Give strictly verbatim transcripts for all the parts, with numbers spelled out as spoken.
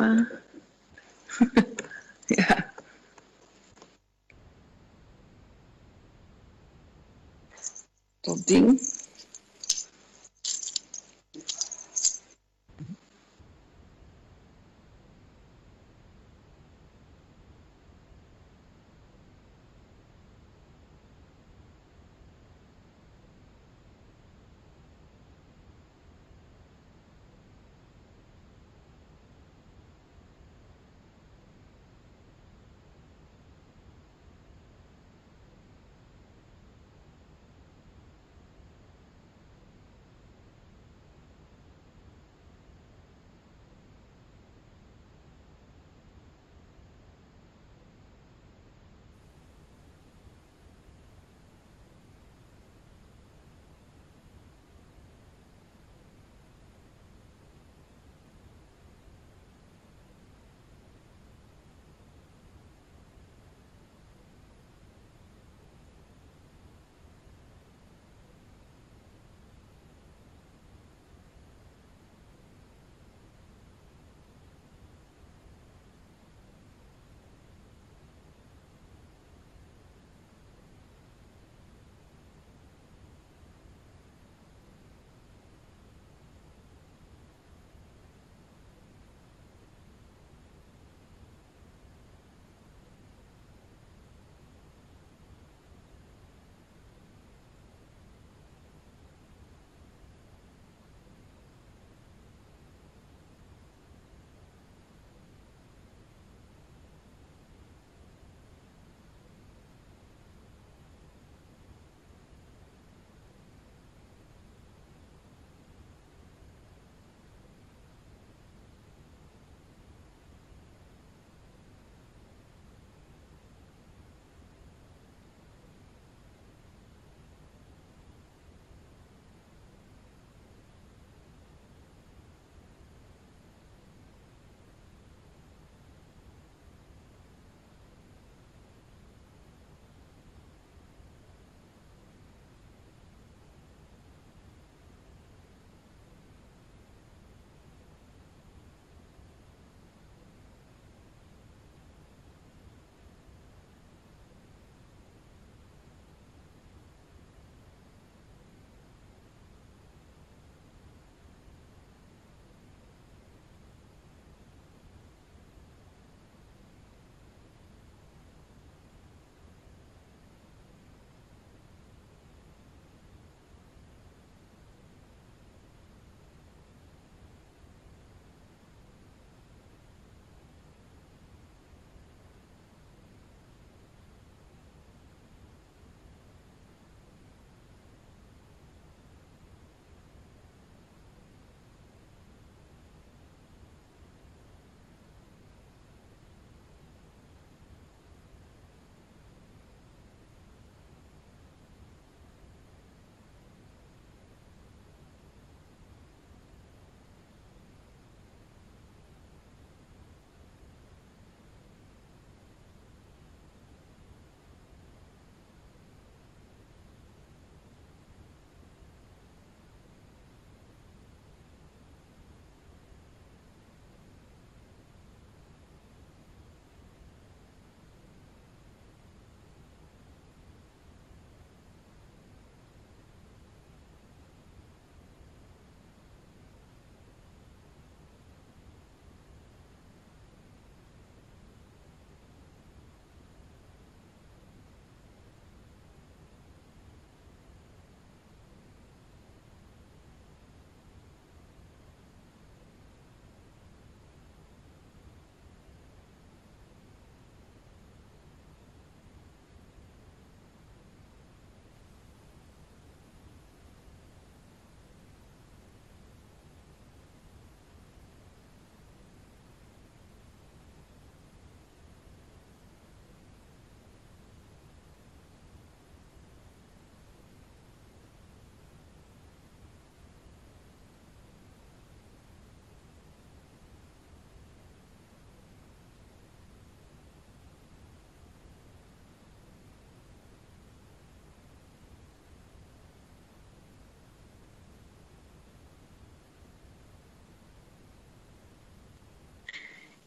opa. Ja. Dat ding.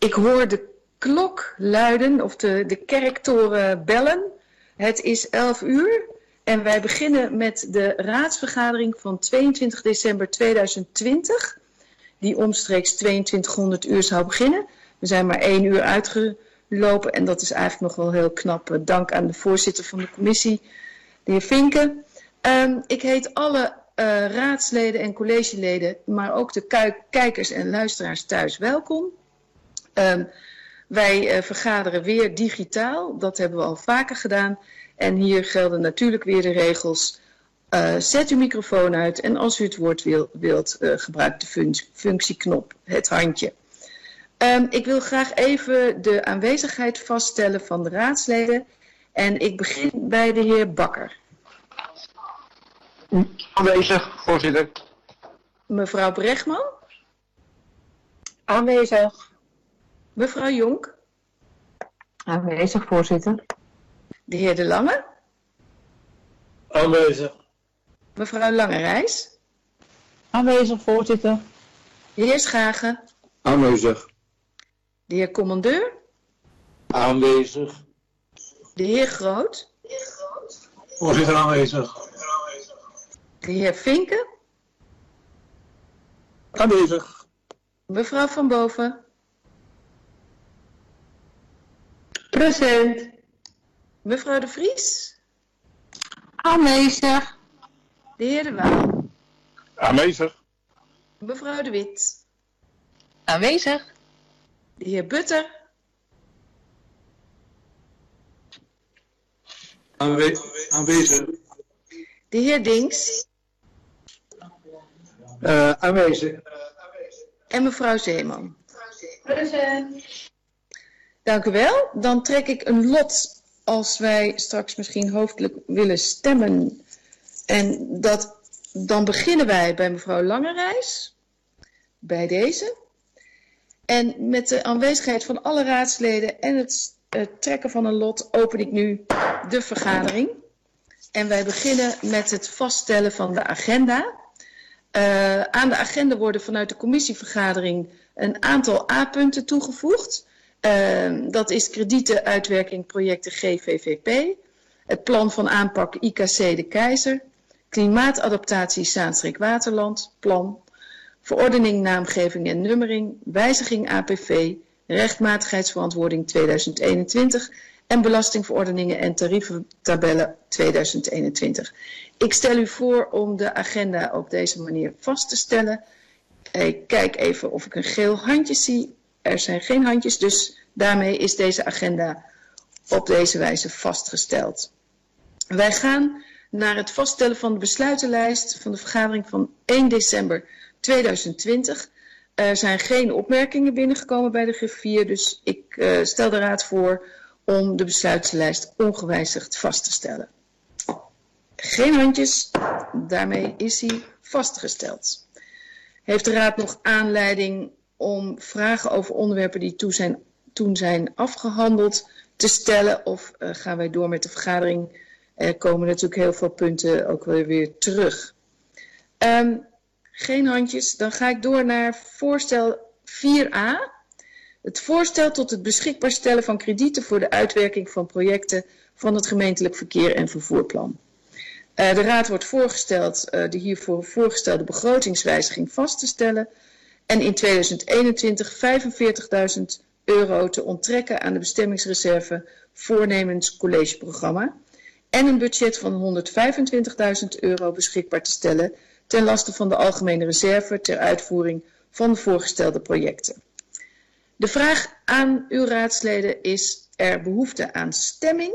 Ik hoor de klok luiden, of de, de kerktoren bellen. Het is elf uur en wij beginnen met de raadsvergadering van tweeëntwintig december tweeduizend twintig. Die omstreeks tweeëntwintighonderd uur zou beginnen. We zijn maar één uur uitgelopen en dat is eigenlijk nog wel heel knap. Dank aan de voorzitter van de commissie, de heer Vinken. Um, ik heet alle uh, raadsleden en collegeleden, maar ook de kijkers en luisteraars thuis welkom. Um, wij uh, vergaderen weer digitaal, dat hebben we al vaker gedaan. En hier gelden natuurlijk weer de regels. Uh, zet uw microfoon uit en als u het woord wil, wilt, uh, gebruik de fun functieknop, het handje. Um, ik wil graag even de aanwezigheid vaststellen van de raadsleden. En ik begin bij de heer Bakker. Aanwezig, voorzitter. Mevrouw Bregman. Aanwezig. Mevrouw Jonk. Aanwezig, voorzitter. De heer De Lange. Aanwezig. Mevrouw Langerijs. Aanwezig, voorzitter. De heer Schagen. Aanwezig. De heer Commandeur. Aanwezig. De heer Groot. Voorzitter aanwezig. De heer Vinken. Aanwezig. Mevrouw Van Boven. Present. Mevrouw De Vries. Aanwezig. De heer De Waal. Aanwezig. Mevrouw De Wit. Aanwezig. De heer Butter. Aanwe aanwezig. De heer Dinks. Uh, aanwezig. En mevrouw Zeeman. Present. Dank u wel. Dan trek ik een lot als wij straks misschien hoofdelijk willen stemmen. En dat, dan beginnen wij bij mevrouw Langerijs. Bij deze. En met de aanwezigheid van alle raadsleden en het uh, trekken van een lot open ik nu de vergadering. En wij beginnen met het vaststellen van de agenda. Uh, aan de agenda worden vanuit de commissievergadering een aantal A-punten toegevoegd. Uh, dat is kredieten, uitwerking, projecten G V V P. Het plan van aanpak I K C de Keizer. Klimaatadaptatie Zaanstreek-Waterland, plan. Verordening, naamgeving en nummering. Wijziging A P V. Rechtmatigheidsverantwoording tweeduizend eenentwintig. En belastingverordeningen en tarieventabellen tweeduizend eenentwintig. Ik stel u voor om de agenda op deze manier vast te stellen. Ik kijk even of ik een geel handje zie. Er zijn geen handjes, dus daarmee is deze agenda op deze wijze vastgesteld. Wij gaan naar het vaststellen van de besluitenlijst van de vergadering van één december tweeduizend twintig. Er zijn geen opmerkingen binnengekomen bij de griffier, dus ik uh, stel de raad voor om de besluitenlijst ongewijzigd vast te stellen. Geen handjes, daarmee is hij vastgesteld. Heeft de raad nog aanleiding om vragen over onderwerpen die toen zijn, toen zijn afgehandeld te stellen? Of uh, gaan wij door met de vergadering? Er komen natuurlijk heel veel punten ook weer, weer terug. Um, geen handjes, dan ga ik door naar voorstel vier a. Het voorstel tot het beschikbaar stellen van kredieten voor de uitwerking van projecten van het gemeentelijk verkeer en vervoerplan. Uh, de raad wordt voorgesteld uh, de hiervoor voorgestelde begrotingswijziging vast te stellen en in tweeduizend eenentwintig vijfenveertigduizend euro te onttrekken aan de bestemmingsreserve voornemens collegeprogramma en een budget van honderdvijfentwintigduizend euro beschikbaar te stellen ten laste van de algemene reserve ter uitvoering van de voorgestelde projecten. De vraag aan uw raadsleden is er behoefte aan stemming?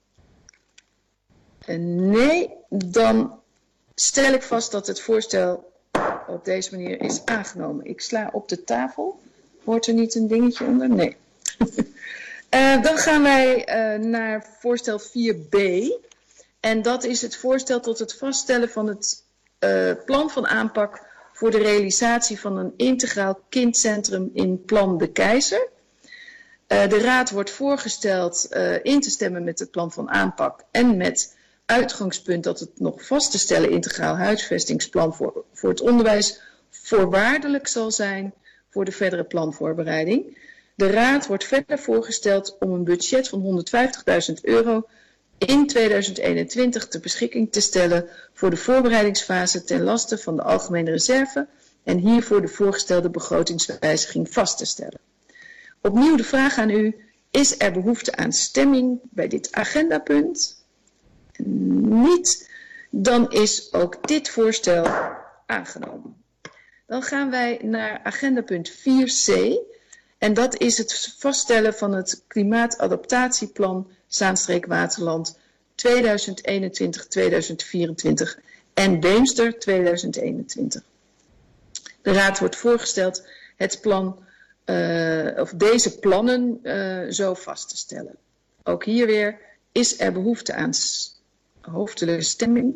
Nee, dan stel ik vast dat het voorstel op deze manier is aangenomen. Ik sla op de tafel. Hoort er niet een dingetje onder? Nee. uh, dan gaan wij uh, naar voorstel vier b. En dat is het voorstel tot het vaststellen van het uh, plan van aanpak voor de realisatie van een integraal kindcentrum in Plan de Keizer. Uh, de raad wordt voorgesteld uh, in te stemmen met het plan van aanpak en met uitgangspunt dat het nog vast te stellen integraal huisvestingsplan voor, voor het onderwijs voorwaardelijk zal zijn voor de verdere planvoorbereiding. De Raad wordt verder voorgesteld om een budget van honderdvijftigduizend euro in tweeduizend eenentwintig ter beschikking te stellen voor de voorbereidingsfase ten laste van de Algemene Reserve en hiervoor de voorgestelde begrotingswijziging vast te stellen. Opnieuw de vraag aan u, is er behoefte aan stemming bij dit agendapunt? Niet, dan is ook dit voorstel aangenomen. Dan gaan wij naar agendapunt vier C en dat is het vaststellen van het klimaatadaptatieplan Zaanstreek-Waterland tweeduizend eenentwintig tot tweeduizend vierentwintig en Beemster tweeduizend eenentwintig. De Raad wordt voorgesteld het plan, uh, of deze plannen uh, zo vast te stellen. Ook hier weer, is er behoefte aan hoofdelijke stemming?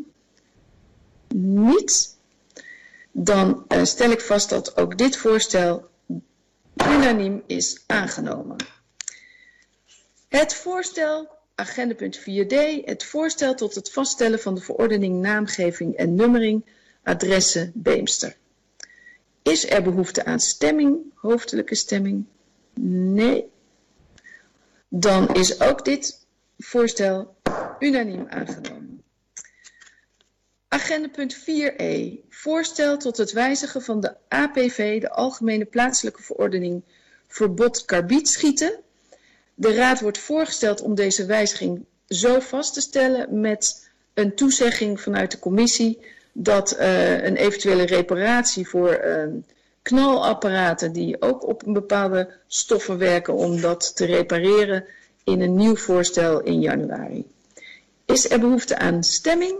Niet. Dan uh, stel ik vast dat ook dit voorstel unaniem is aangenomen. Het voorstel, agendapunt vier D, het voorstel tot het vaststellen van de verordening naamgeving en nummering, adressen Beemster. Is er behoefte aan stemming, hoofdelijke stemming? Nee. Dan is ook dit voorstel unaniem aangenomen. Agendapunt vier E, voorstel tot het wijzigen van de A P V, de Algemene Plaatselijke Verordening Verbod Karbietschieten. De Raad wordt voorgesteld om deze wijziging zo vast te stellen met een toezegging vanuit de commissie dat uh, een eventuele reparatie voor uh, knalapparaten die ook op een bepaalde stoffen werken om dat te repareren in een nieuw voorstel in januari. Is er behoefte aan stemming?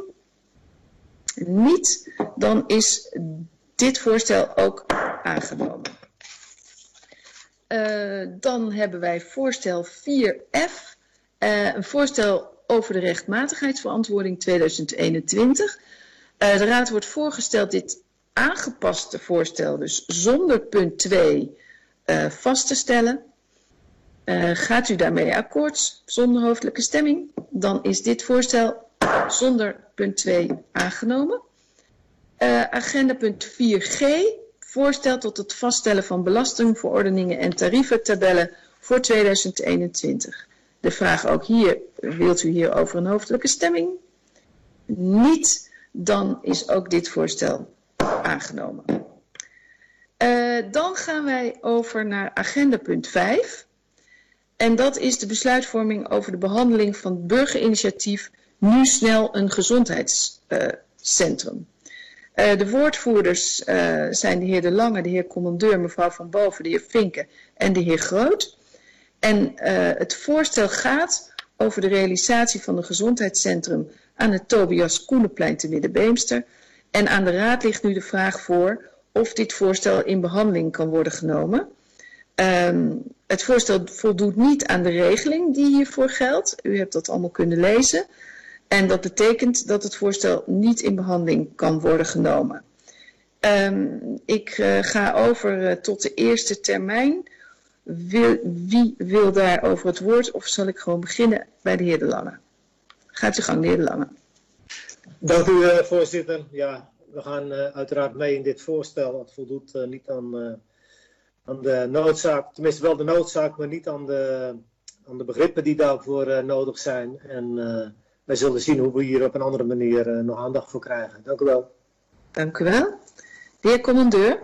Niet, dan is dit voorstel ook aangenomen. Uh, dan hebben wij voorstel vier F, uh, een voorstel over de rechtmatigheidsverantwoording tweeduizend eenentwintig. Uh, de Raad wordt voorgesteld dit aangepaste voorstel, dus zonder punt twee, uh, vast te stellen. Uh, gaat u daarmee akkoord, zonder hoofdelijke stemming? Dan is dit voorstel zonder punt twee aangenomen. Uh, agenda punt vier G, voorstel tot het vaststellen van belastingverordeningen en tarieventabellen voor tweeduizend eenentwintig. De vraag ook hier, wilt u hier over een hoofdelijke stemming? Niet, dan is ook dit voorstel aangenomen. Uh, dan gaan wij over naar agenda punt vijf. En dat is de besluitvorming over de behandeling van het burgerinitiatief Nu Snel een Gezondheidscentrum. Uh, uh, de woordvoerders uh, zijn de heer De Lange, de heer Commandeur, mevrouw Van Boven, de heer Vinken en de heer Groot. En uh, het voorstel gaat over de realisatie van een gezondheidscentrum aan het Tobias Koenenplein te Middenbeemster. En aan de Raad ligt nu de vraag voor of dit voorstel in behandeling kan worden genomen. Um, het voorstel voldoet niet aan de regeling die hiervoor geldt. U hebt dat allemaal kunnen lezen. En dat betekent dat het voorstel niet in behandeling kan worden genomen. Um, ik uh, ga over uh, tot de eerste termijn. Wil, wie wil daar over het woord of zal ik gewoon beginnen bij de heer De Lange? Gaat u gang, de heer De Lange. Dank u, uh, voorzitter. Ja, we gaan uh, uiteraard mee in dit voorstel. Het voldoet uh, niet aan, uh, aan de noodzaak, tenminste wel de noodzaak, maar niet aan de, aan de begrippen die daarvoor uh, nodig zijn. En uh, wij zullen zien hoe we hier op een andere manier uh, nog aandacht voor krijgen. Dank u wel. Dank u wel. De heer Commandeur.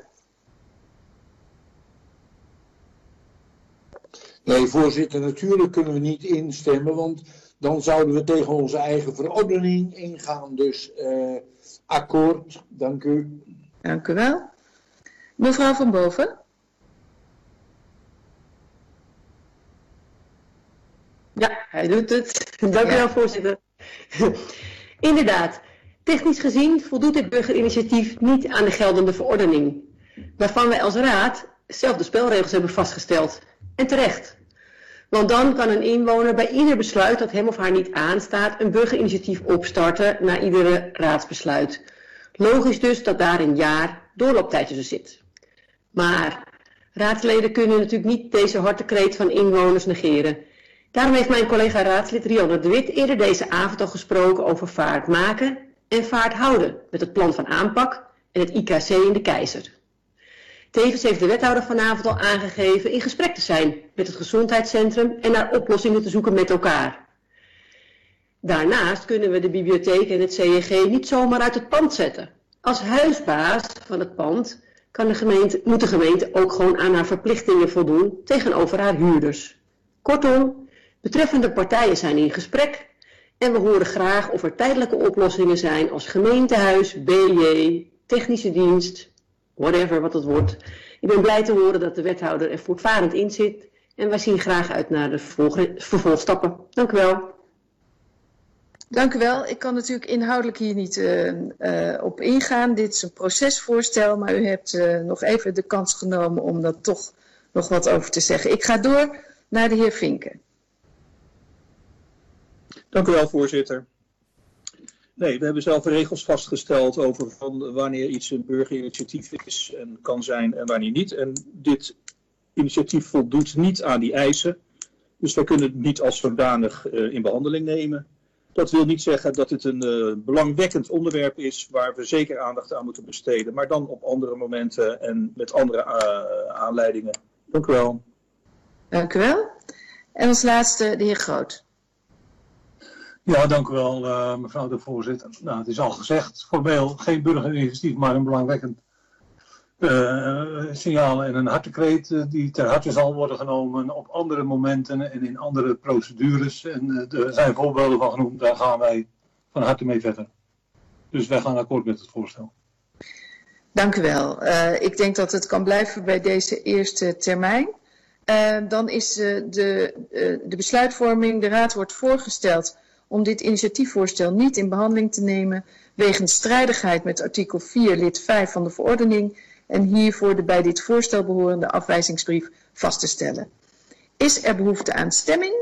Nee, voorzitter, natuurlijk kunnen we niet instemmen, want dan zouden we tegen onze eigen verordening ingaan. Dus uh, akkoord, dank u. Dank u wel. Mevrouw Van Boven. Ja, hij doet het. Dank u wel, voorzitter. Inderdaad, technisch gezien voldoet dit burgerinitiatief niet aan de geldende verordening, waarvan wij als Raad zelf de spelregels hebben vastgesteld. En terecht. Want dan kan een inwoner bij ieder besluit dat hem of haar niet aanstaat een burgerinitiatief opstarten na iedere raadsbesluit. Logisch dus dat daar een jaar doorlooptijd tussen zit. Maar raadsleden kunnen natuurlijk niet deze hartekreet van inwoners negeren. Daarom heeft mijn collega raadslid Rianne de Wit eerder deze avond al gesproken over vaart maken en vaart houden met het plan van aanpak en het I K C in de Keizer. Tevens heeft de wethouder vanavond al aangegeven in gesprek te zijn met het gezondheidscentrum en naar oplossingen te zoeken met elkaar. Daarnaast kunnen we de bibliotheek en het C N G niet zomaar uit het pand zetten. Als huisbaas van het pand kan de gemeente, moet de gemeente ook gewoon aan haar verplichtingen voldoen tegenover haar huurders. Kortom, betreffende partijen zijn in gesprek en we horen graag of er tijdelijke oplossingen zijn als gemeentehuis, B J, technische dienst, whatever wat het wordt. Ik ben blij te horen dat de wethouder er voortvarend in zit en wij zien graag uit naar de vervolgstappen. Dank u wel. Dank u wel. Ik kan natuurlijk inhoudelijk hier niet uh, uh, op ingaan. Dit is een procesvoorstel, maar u hebt uh, nog even de kans genomen om daar toch nog wat over te zeggen. Ik ga door naar de heer Vinken. Dank u wel, voorzitter. Nee, we hebben zelf regels vastgesteld over van wanneer iets een burgerinitiatief is en kan zijn en wanneer niet. En dit initiatief voldoet niet aan die eisen, dus wij kunnen het niet als zodanig uh, in behandeling nemen. Dat wil niet zeggen dat het een uh, belangwekkend onderwerp is waar we zeker aandacht aan moeten besteden, maar dan op andere momenten en met andere uh, aanleidingen. Dank u wel. Dank u wel. En als laatste de heer Groot. Ja, dank u wel, uh, mevrouw de voorzitter. Nou, het is al gezegd, formeel geen burgerinitiatief, maar een belangwekkend uh, signaal en een hartekreet uh, die ter harte zal worden genomen op andere momenten en in andere procedures. En uh, er zijn voorbeelden van genoemd, daar gaan wij van harte mee verder. Dus wij gaan akkoord met het voorstel. Dank u wel. Uh, ik denk dat het kan blijven bij deze eerste termijn. Uh, dan is uh, de, uh, de besluitvorming, de raad wordt voorgesteld om dit initiatiefvoorstel niet in behandeling te nemen wegens strijdigheid met artikel vier lid vijf van de verordening en hiervoor de bij dit voorstel behorende afwijzingsbrief vast te stellen. Is er behoefte aan stemming?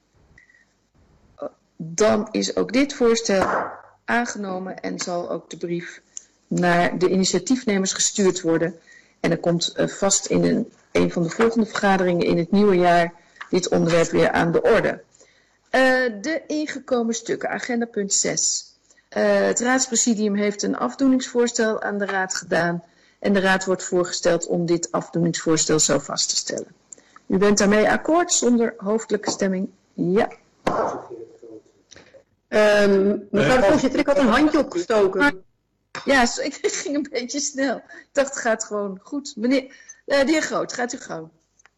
Dan is ook dit voorstel aangenomen en zal ook de brief naar de initiatiefnemers gestuurd worden. En er komt uh, vast in een, een van de volgende vergaderingen in het nieuwe jaar dit onderwerp weer aan de orde. Uh, de ingekomen stukken, agenda punt zes. Uh, het raadspresidium heeft een afdoeningsvoorstel aan de raad gedaan en de raad wordt voorgesteld om dit afdoeningsvoorstel zo vast te stellen. U bent daarmee akkoord zonder hoofdelijke stemming? Ja. Um, mevrouw de voorzitter, ik had een handje opgestoken. Ja, ik ging een beetje snel. Ik dacht het gaat gewoon goed. Meneer, uh, de heer Groot, gaat u gang.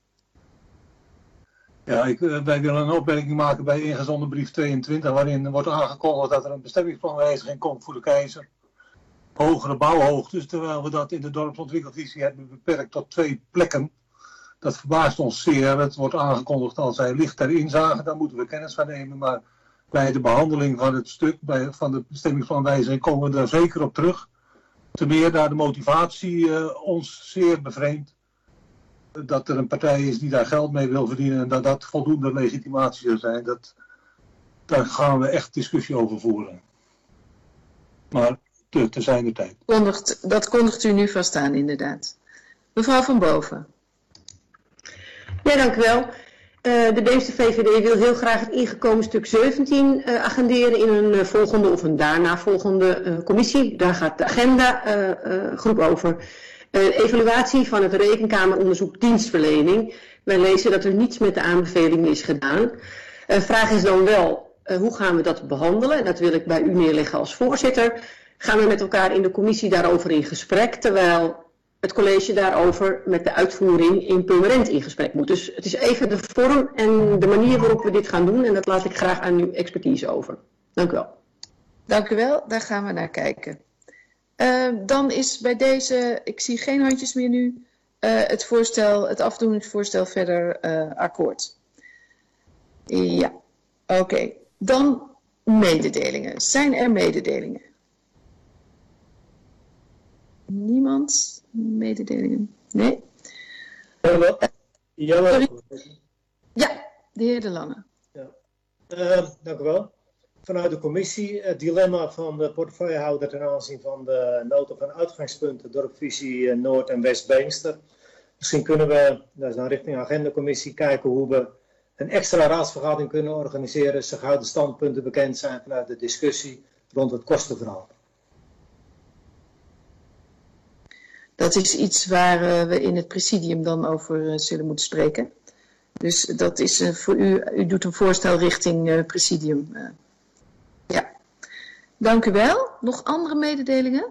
Ja, ik, wij willen een opmerking maken bij ingezonden brief tweeëntwintig, waarin wordt aangekondigd dat er een bestemmingsplanwijziging komt voor de Keizer. Hogere bouwhoogtes, terwijl we dat in de dorpsontwikkelvisie hebben beperkt tot twee plekken. Dat verbaast ons zeer. Het wordt aangekondigd als hij ligt ter inzage, daar moeten we kennis van nemen. Maar bij de behandeling van het stuk, bij, van de bestemmingsplanwijziging, komen we daar zeker op terug. Ten meer daar de motivatie uh, ons zeer bevreemdt. Dat er een partij is die daar geld mee wil verdienen en dat dat voldoende legitimatie zou zijn, dat, daar gaan we echt discussie over voeren. Maar te, te zijn de tijd. Kondigt, dat kondigt u nu vast aan, inderdaad. Mevrouw van Boven. Ja, dank u wel. Uh, de Beemster V V D wil heel graag het ingekomen stuk zeventien uh, agenderen in een uh, volgende of een daarna volgende uh, commissie. Daar gaat de agenda uh, uh, groep over. Uh, evaluatie van het rekenkameronderzoek dienstverlening. Wij lezen dat er niets met de aanbevelingen is gedaan. De uh, vraag is dan wel, uh, hoe gaan we dat behandelen? En dat wil ik bij u neerleggen als voorzitter. Gaan we met elkaar in de commissie daarover in gesprek, terwijl het college daarover met de uitvoering in Purmerend in gesprek moet. Dus het is even de vorm en de manier waarop we dit gaan doen. En dat laat ik graag aan uw expertise over. Dank u wel. Dank u wel, daar gaan we naar kijken. Uh, dan is bij deze, ik zie geen handjes meer nu, uh, het voorstel, het afdoeningsvoorstel verder uh, akkoord. Ja, oké. Okay. Dan mededelingen. Zijn er mededelingen? Niemand? Mededelingen? Nee? Jawel. Jawel. Ja, de heer De Lange. Ja. Uh, dank u wel. Vanuit de commissie het dilemma van de portefeuillehouder ten aanzien van de nota van uitgangspunten dorpsvisie Noord- en West-Beemster. Misschien kunnen we, dat is dan richting de agendacommissie, kijken hoe we een extra raadsvergadering kunnen organiseren, zo gauw de standpunten bekend zijn vanuit de discussie rond het kostenverhaal. Dat is iets waar uh, we in het presidium dan over uh, zullen moeten spreken. Dus dat is uh, voor u, u doet een voorstel richting uh, presidium. Uh, ja. Dank u wel. Nog andere mededelingen?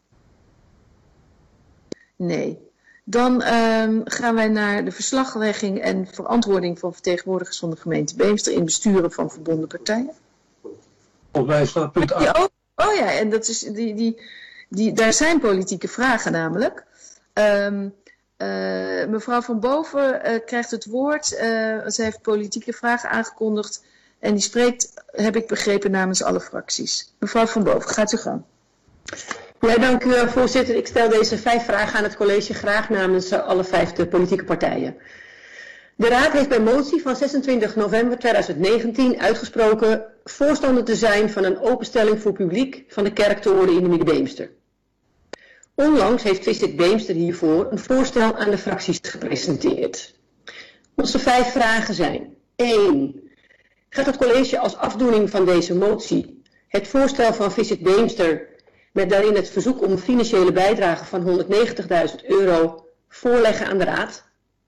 Nee. Dan um, gaan wij naar de verslaglegging en verantwoording van vertegenwoordigers van de gemeente Beemster in besturen van verbonden partijen. Volgens mij is dat punt acht. Oh, oh ja, en dat is, die, die, die, daar zijn politieke vragen namelijk. Um, uh, mevrouw Van Boven uh, krijgt het woord. Uh, ze heeft politieke vragen aangekondigd en die spreekt, heb ik begrepen, namens alle fracties. Mevrouw Van Boven, gaat u gang. Ja, dank u wel, voorzitter. Ik stel deze vijf vragen aan het college graag namens alle vijf de politieke partijen. De Raad heeft bij motie van zesentwintig november tweeduizend negentien uitgesproken voorstander te zijn van een openstelling voor publiek van de kerktoren in de Middenbeemster. Onlangs heeft Visit Beemster hiervoor een voorstel aan de fracties gepresenteerd. Onze vijf vragen zijn: één. Gaat het college als afdoening van deze motie het voorstel van Visit Beemster met daarin het verzoek om financiële bijdrage van honderdnegentigduizend euro voorleggen aan de Raad?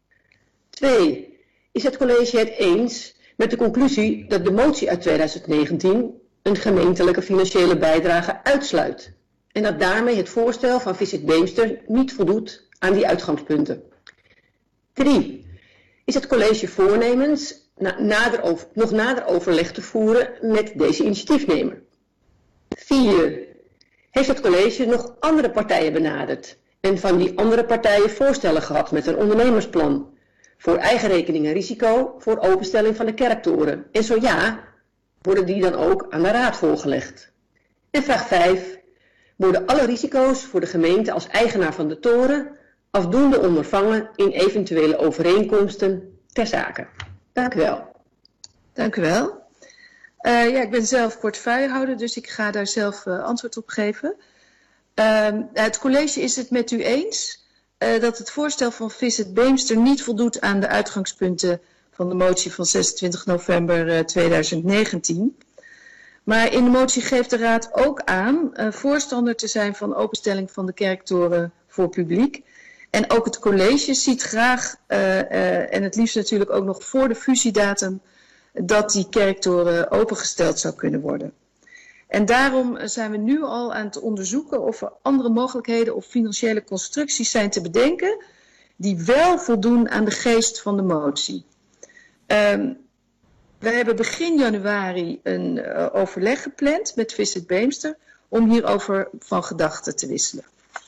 twee. Is het college het eens met de conclusie dat de motie uit tweeduizend negentien een gemeentelijke financiële bijdrage uitsluit en dat daarmee het voorstel van Visit Beemster niet voldoet aan die uitgangspunten? drie. Is het college voornemens na, nader over, nog nader overleg te voeren met deze initiatiefnemer? vier. Heeft het college nog andere partijen benaderd en van die andere partijen voorstellen gehad met een ondernemersplan voor eigen rekening en risico voor openstelling van de kerktoren? En zo ja, worden die dan ook aan de Raad voorgelegd? En vraag vijf. Worden alle risico's voor de gemeente als eigenaar van de toren afdoende ondervangen in eventuele overeenkomsten ter zake? Dank u wel. Dank u wel. Uh, ja, ik ben zelf portefeuillehouder, dus ik ga daar zelf uh, antwoord op geven. Uh, het college is het met u eens uh, dat het voorstel van Visit Beemster niet voldoet aan de uitgangspunten van de motie van zesentwintig november uh, tweeduizend negentien. Maar in de motie geeft de Raad ook aan uh, voorstander te zijn van openstelling van de kerktoren voor publiek. En ook het college ziet graag, uh, uh, en het liefst natuurlijk ook nog voor de fusiedatum, dat die kerktoren opengesteld zou kunnen worden. En daarom zijn we nu al aan het onderzoeken of er andere mogelijkheden of financiële constructies zijn te bedenken die wel voldoen aan de geest van de motie. Um, we hebben begin januari een uh, overleg gepland met Visit Beemster om hierover van gedachten te wisselen.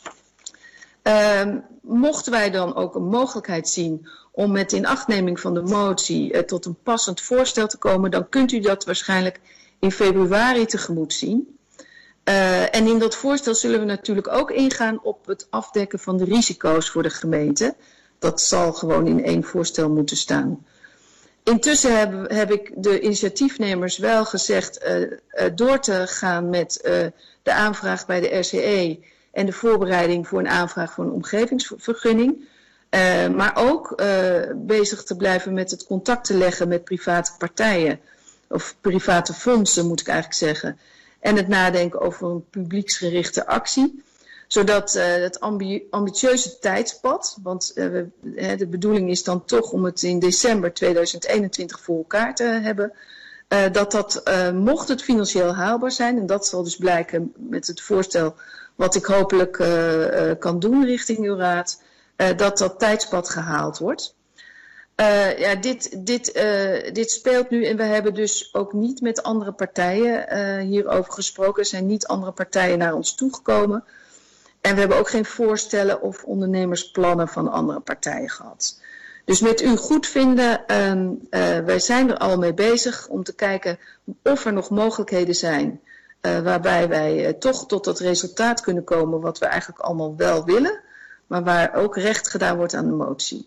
Um, mochten wij dan ook een mogelijkheid zien om met inachtneming van de motie uh, tot een passend voorstel te komen, dan kunt u dat waarschijnlijk in februari tegemoet zien. Uh, en in dat voorstel zullen we natuurlijk ook ingaan op het afdekken van de risico's voor de gemeente. Dat zal gewoon in één voorstel moeten staan. Intussen heb, heb ik de initiatiefnemers wel gezegd uh, uh, door te gaan met uh, de aanvraag bij de R C E en de voorbereiding voor een aanvraag voor een omgevingsvergunning. Uh, maar ook uh, bezig te blijven met het contact te leggen met private partijen. Of private fondsen moet ik eigenlijk zeggen. En het nadenken over een publieksgerichte actie. Zodat uh, het ambi ambitieuze tijdspad, want uh, we, hè, de bedoeling is dan toch om het in december tweeduizend eenentwintig voor elkaar te hebben. Uh, dat dat, uh, mocht het financieel haalbaar zijn, en dat zal dus blijken met het voorstel wat ik hopelijk uh, uh, kan doen richting uw raad, uh, dat dat tijdspad gehaald wordt. Uh, ja, dit, dit, uh, dit speelt nu en we hebben dus ook niet met andere partijen uh, hierover gesproken. Er zijn niet andere partijen naar ons toegekomen. En we hebben ook geen voorstellen of ondernemersplannen van andere partijen gehad. Dus met uw goedvinden, uh, uh, wij zijn er al mee bezig om te kijken of er nog mogelijkheden zijn uh, waarbij wij uh, toch tot dat resultaat kunnen komen wat we eigenlijk allemaal wel willen, maar waar ook recht gedaan wordt aan de motie.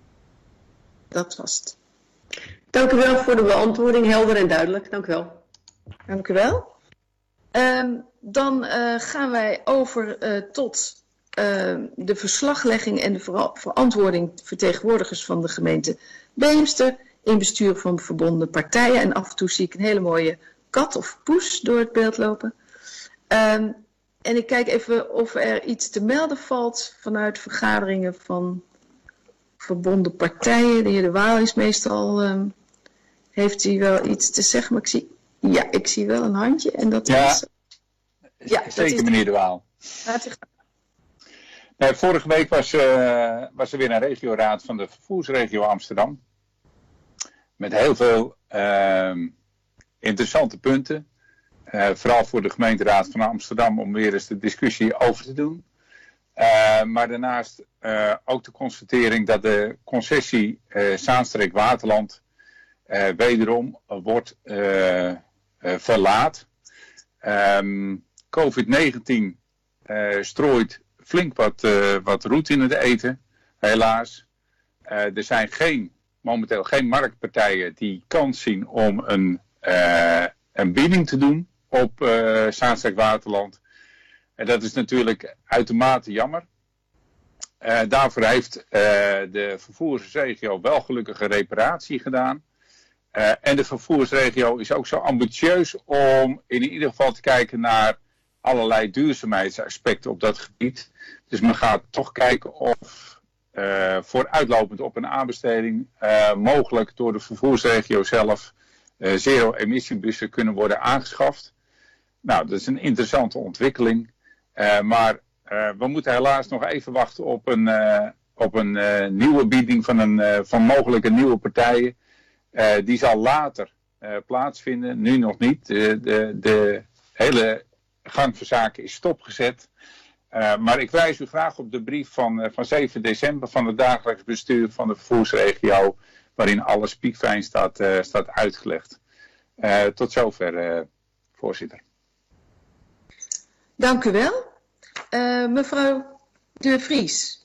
Dat was het. Dank u wel voor de beantwoording, helder en duidelijk. Dank u wel. Dank u wel. Um, dan uh, gaan wij over uh, tot uh, de verslaglegging en de ver verantwoording vertegenwoordigers van de gemeente Beemster in bestuur van verbonden partijen. En af en toe zie ik een hele mooie kat of poes door het beeld lopen. Um, en ik kijk even of er iets te melden valt vanuit vergaderingen van verbonden partijen. De heer De Waal is meestal, um, heeft hij wel iets te zeggen, maar ik zie, ja, ik zie wel een handje. En dat ja, is, ja, dat zeker is, meneer De Waal. Laat u gaan. Nee, vorige week was, uh, was er weer een regioraad van de vervoersregio Amsterdam. Met heel veel uh, interessante punten. Uh, vooral voor de gemeenteraad van Amsterdam om weer eens de discussie over te doen. Uh, maar daarnaast uh, ook de constatering dat de concessie uh, Zaanstreek-Waterland uh, wederom uh, wordt uh, uh, verlaat. Um, covid negentien uh, strooit flink wat, uh, wat roet in het eten, helaas. Uh, er zijn geen, momenteel geen marktpartijen die kans zien om een, uh, een bieding te doen op uh, Zaanstreek-Waterland. En dat is natuurlijk uitermate jammer. Uh, daarvoor heeft uh, de vervoersregio wel gelukkig een reparatie gedaan. Uh, en de vervoersregio is ook zo ambitieus om in ieder geval te kijken naar allerlei duurzaamheidsaspecten op dat gebied. Dus men gaat toch kijken of uh, vooruitlopend op een aanbesteding uh, mogelijk door de vervoersregio zelf uh, zero-emissiebussen kunnen worden aangeschaft. Nou, dat is een interessante ontwikkeling. Uh, maar uh, we moeten helaas nog even wachten op een, uh, op een uh, nieuwe bieding van, een, uh, van mogelijke nieuwe partijen. Uh, die zal later uh, plaatsvinden, nu nog niet. De, de, de hele gang van zaken is stopgezet. Uh, maar ik wijs u graag op de brief van, uh, van zeven december van het dagelijks bestuur van de vervoersregio, waarin alles piekfijn staat, uh, staat uitgelegd. Uh, tot zover, uh, voorzitter. Dank u wel. Uh, mevrouw De Vries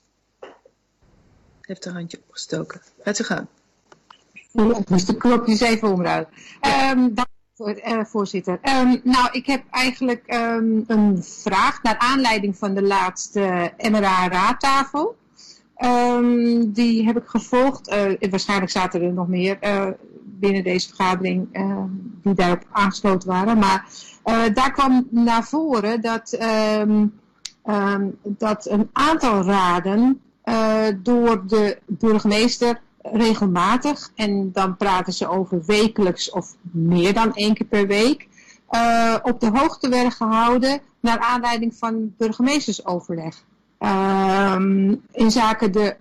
heeft haar handje opgestoken. Gaat u gaan. Ja, dus de knopjes even omruilen. Um, dank u, uh, voorzitter. Um, nou, ik heb eigenlijk um, een vraag naar aanleiding van de laatste M R A-raadtafel. Um, die heb ik gevolgd. Uh, waarschijnlijk zaten er nog meer uh, binnen deze vergadering uh, die daarop aangesloten waren. Maar uh, daar kwam naar voren dat, um, um, dat een aantal raden uh, door de burgemeester regelmatig, en dan praten ze over wekelijks of meer dan één keer per week, uh, op de hoogte werden gehouden naar aanleiding van burgemeestersoverleg. Um, in zaken de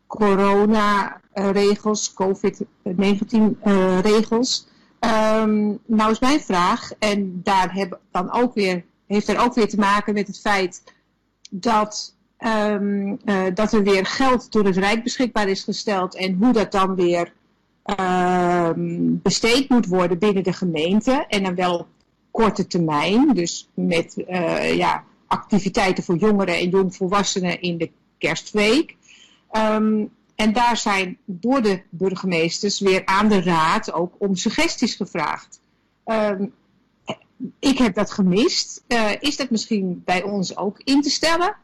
coronaregels, covid negentien uh, regels. Um, nou is mijn vraag, en daar heb dan ook weer, heeft er ook weer te maken met het feit dat Um, uh, dat er weer geld door het Rijk beschikbaar is gesteld en hoe dat dan weer um, besteed moet worden binnen de gemeente en dan wel op korte termijn, dus met uh, ja, activiteiten voor jongeren en jongvolwassenen in de kerstweek. Um, en daar zijn door de burgemeesters weer aan de raad ook om suggesties gevraagd. Um, ik heb dat gemist. Uh, is dat misschien bij ons ook in te stellen?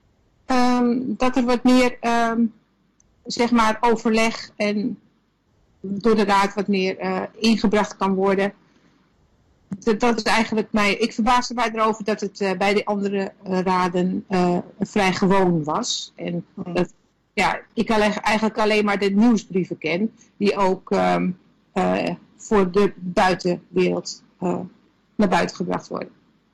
Um, dat er wat meer um, zeg maar overleg en door de raad wat meer uh, ingebracht kan worden. Dat, dat is eigenlijk mij. Ik verbaasde mij erover dat het uh, bij de andere uh, raden uh, vrij gewoon was. En dat, ja, ik eigenlijk alleen maar de nieuwsbrieven ken die ook um, uh, voor de buitenwereld uh, naar buiten gebracht worden.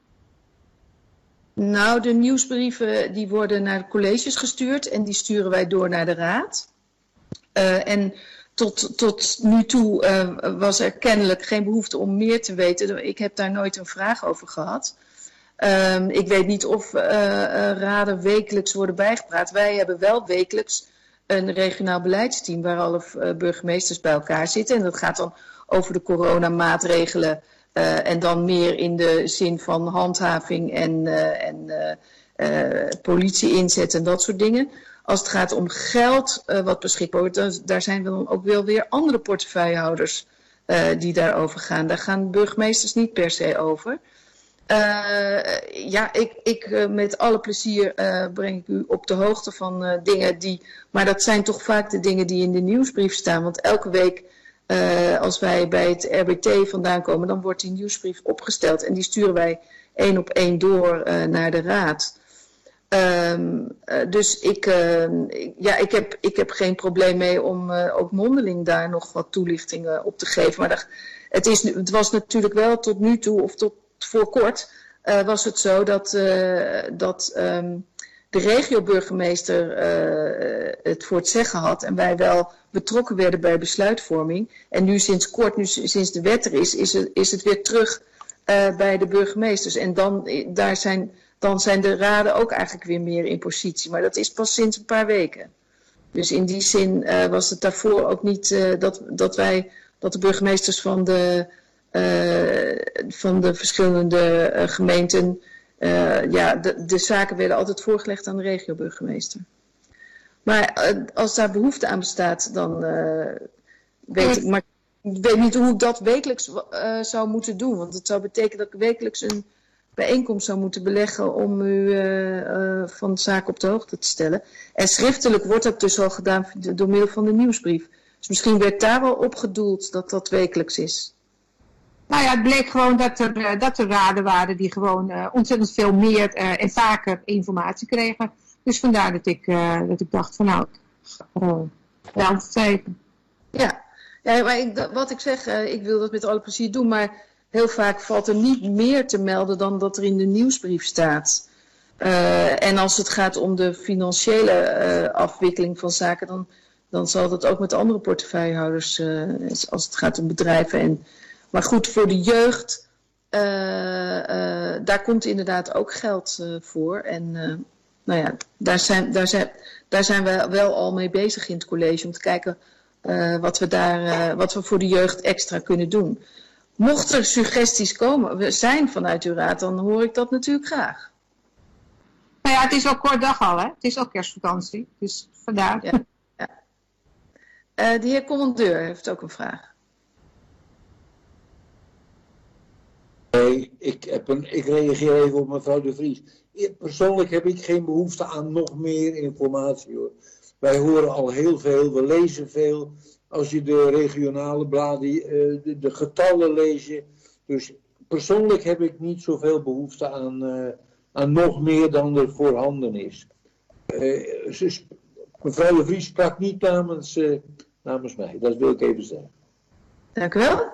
Nou, de nieuwsbrieven die worden naar de colleges gestuurd en die sturen wij door naar de raad. Uh, en tot, tot nu toe uh, was er kennelijk geen behoefte om meer te weten. Ik heb daar nooit een vraag over gehad. Um, ik weet niet of uh, uh, raden wekelijks worden bijgepraat. Wij hebben wel wekelijks een regionaal beleidsteam waar alle uh, burgemeesters bij elkaar zitten. En dat gaat dan over de coronamaatregelen. Uh, en dan meer in de zin van handhaving en, uh, en uh, uh, politie inzet en dat soort dingen. Als het gaat om geld uh, wat beschikbaar wordt, dan, daar zijn dan ook wel weer andere portefeuillehouders uh, die daarover gaan. Daar gaan burgemeesters niet per se over. Uh, ja, ik, ik uh, met alle plezier uh, breng ik u op de hoogte van uh, dingen die... Maar dat zijn toch vaak de dingen die in de nieuwsbrief staan. Want elke week Uh, als wij bij het R B T vandaan komen, dan wordt die nieuwsbrief opgesteld en die sturen wij één op één door uh, naar de raad. Um, uh, dus ik, uh, ja, ik, heb, ik heb geen probleem mee om uh, ook mondeling daar nog wat toelichtingen op te geven. Maar dat, het, is, het was natuurlijk wel tot nu toe, of tot voor kort, uh, was het zo dat, uh, dat um, de regioburgemeester uh, het voor het zeggen had en wij wel betrokken werden bij besluitvorming. En nu sinds kort, nu sinds de wet er is, is het, is het weer terug uh, bij de burgemeesters. En dan, daar zijn, dan zijn de raden ook eigenlijk weer meer in positie. Maar dat is pas sinds een paar weken. Dus in die zin uh, was het daarvoor ook niet uh, dat, dat wij, dat de burgemeesters van de, uh, van de verschillende uh, gemeenten, uh, ja, de, de zaken werden altijd voorgelegd aan de regioburgemeester. Maar uh, als daar behoefte aan bestaat, dan uh, weet ik, maar ik weet niet hoe ik dat wekelijks uh, zou moeten doen. Want het zou betekenen dat ik wekelijks een bijeenkomst zou moeten beleggen om u uh, uh, van de zaak op de hoogte te stellen. En schriftelijk wordt dat dus al gedaan door middel van de nieuwsbrief. Dus misschien werd daar wel op gedoeld dat dat wekelijks is. Nou ja, het bleek gewoon dat er, uh, dat er raden waren die gewoon uh, ontzettend veel meer uh, en vaker informatie kregen. Dus vandaar dat ik, uh, dat ik dacht van nou, uh, wel te kijken. Ja, ja maar ik, wat ik zeg, uh, ik wil dat met alle plezier doen, maar heel vaak valt er niet meer te melden dan dat er in de nieuwsbrief staat. Uh, en als het gaat om de financiële uh, afwikkeling van zaken, dan, dan zal dat ook met andere portefeuillehouders, uh, als het gaat om bedrijven. En, maar goed, voor de jeugd, uh, uh, daar komt inderdaad ook geld uh, voor. En uh, nou ja, daar zijn, daar, zijn, daar zijn we wel al mee bezig in het college om te kijken uh, wat, we daar, uh, wat we voor de jeugd extra kunnen doen. Mocht er suggesties komen, zijn vanuit uw raad, dan hoor ik dat natuurlijk graag. Nou ja, het is al kort dag al, hè? Het is al kerstvakantie, dus vandaar. Ja, ja. Uh, de heer commandeur heeft ook een vraag. Nee, ik, heb een, ik reageer even op mevrouw De Vries. Persoonlijk heb ik geen behoefte aan nog meer informatie, hoor. Wij horen al heel veel, we lezen veel. Als je de regionale bladen, de, de getallen leest. Dus persoonlijk heb ik niet zoveel behoefte aan, uh, aan nog meer dan er voorhanden is. Uh, ze, mevrouw De Vries sprak niet namens, uh, namens mij, dat wil ik even zeggen. Dank u wel.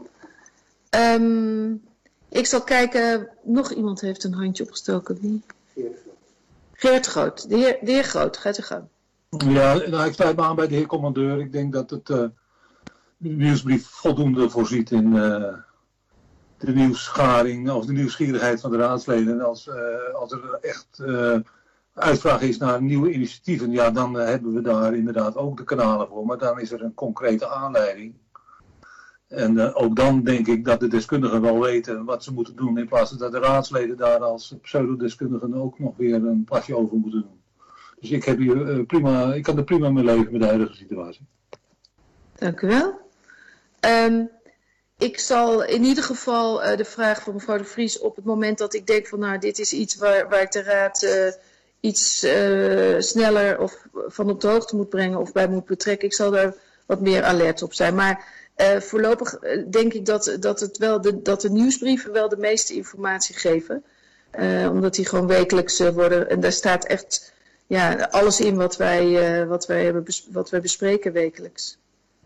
Um, ik zal kijken, nog iemand heeft een handje opgestoken. Wie? Geert Groot. De heer, de heer Groot, gaat u gang. Ja, nou, ik sluit me aan bij de heer commandeur. Ik denk dat het uh, de nieuwsbrief voldoende voorziet in uh, de nieuwsgaring of de nieuwsgierigheid van de raadsleden. En als, uh, als er echt uh, uitvraag is naar nieuwe initiatieven, ja, dan uh, hebben we daar inderdaad ook de kanalen voor. Maar dan is er een concrete aanleiding. En uh, ook dan denk ik dat de deskundigen wel weten wat ze moeten doen, in plaats van dat de raadsleden daar als pseudodeskundigen ook nog weer een plasje over moeten doen. Dus ik, heb hier, uh, prima, ik kan er prima mee leven met de huidige situatie. Dank u wel. Um, ik zal in ieder geval uh, de vraag van mevrouw De Vries op het moment dat ik denk van nou dit is iets waar, waar ik de raad uh, iets uh, sneller of van op de hoogte moet brengen of bij moet betrekken. Ik zal daar wat meer alert op zijn. Maar uh, voorlopig uh, denk ik dat, dat, het wel de, dat de nieuwsbrieven wel de meeste informatie geven. Uh, omdat die gewoon wekelijks uh, worden en daar staat echt ja, alles in wat wij, uh, wat wij, hebben bes- wat wij bespreken wekelijks.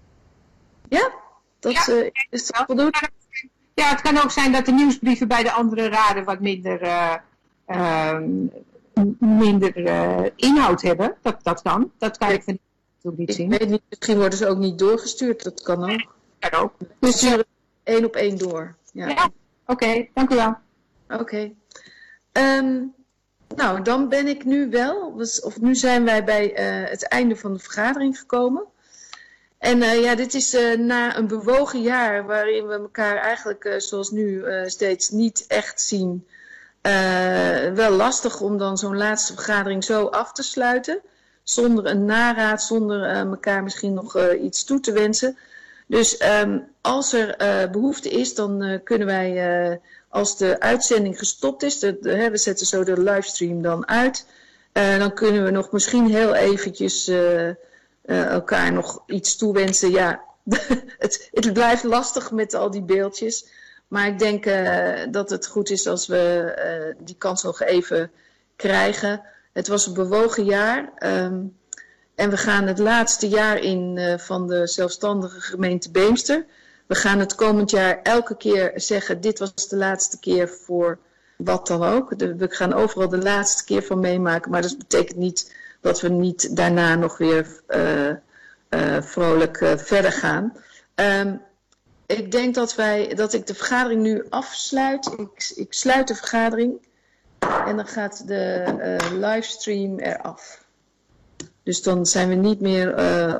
Ja? Dat ja, uh, is dat voldoende? Ja, het kan ook zijn dat de nieuwsbrieven bij de andere raden wat minder, uh, uh, minder uh, inhoud hebben. Dat, dat kan. Dat kan ik natuurlijk niet zien. Ik weet niet, misschien worden ze ook niet doorgestuurd. Dat kan ook. Kan ook. Dus sturen één op één door. Ja, ja. Oké, okay, dank u wel. Oké. Okay. Um, nou, dan ben ik nu wel, of nu zijn wij bij uh, het einde van de vergadering gekomen. En uh, ja, dit is uh, na een bewogen jaar waarin we elkaar eigenlijk uh, zoals nu uh, steeds niet echt zien. Uh, wel lastig om dan zo'n laatste vergadering zo af te sluiten. Zonder een naraad, zonder uh, elkaar misschien nog uh, iets toe te wensen. Dus um, als er uh, behoefte is, dan uh, kunnen wij, uh, als de uitzending gestopt is, de, de, hè, we zetten zo de livestream dan uit. Uh, dan kunnen we nog misschien heel eventjes uh, uh, elkaar nog iets toewensen. Ja, het, het blijft lastig met al die beeldjes. Maar ik denk uh, dat het goed is als we uh, die kans nog even krijgen. Het was een bewogen jaar. Um, en we gaan het laatste jaar in uh, van de zelfstandige gemeente Beemster. We gaan het komend jaar elke keer zeggen, dit was de laatste keer voor wat dan ook. De, we gaan overal de laatste keer van meemaken. Maar dat betekent niet dat we niet daarna nog weer uh, uh, vrolijk uh, verder gaan. Um, ik denk dat, wij, dat ik de vergadering nu afsluit. Ik, ik sluit de vergadering. En dan gaat de uh, livestream eraf. Dus dan zijn we niet meer uh,